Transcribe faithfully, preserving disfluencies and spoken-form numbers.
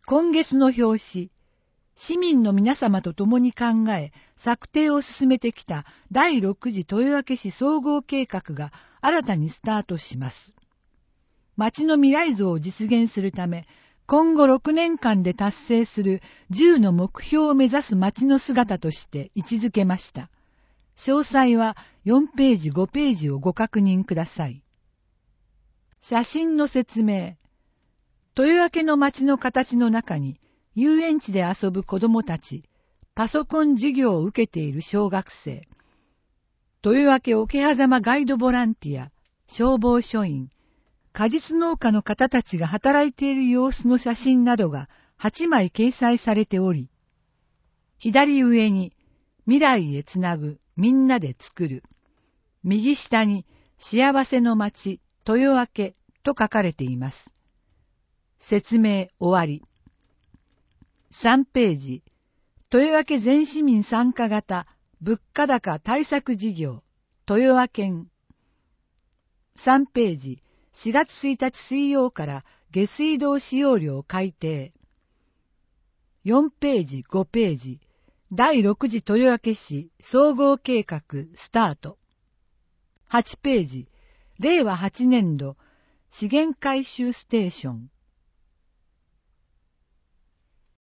今月の表紙、市民の皆様と共に考え、策定を進めてきただいろく次豊明市総合計画が新たにスタートします。町の未来像を実現するため、今後ろくねんかんで達成するじゅうの目標を目指す町の姿として位置づけました。詳細はよんページごページをご確認ください。写真の説明。豊明の町の形の中に遊園地で遊ぶ子どもたち、パソコン授業を受けている小学生、豊明桶狭間ガイドボランティア、消防署員、果実農家の方たちが働いている様子の写真などがはちまい掲載されており、左上に未来へつなぐみんなで作る、右下に幸せの町豊明と書かれています。説明終わり。さんページ、豊明全市民参加型物価高対策事業豊明県。さんページ、しがつついたち水曜から下水道使用料改定。よんページごページ、だいろく次豊明市総合計画スタート。はちページ、れいわはちねんど資源回収ステーション。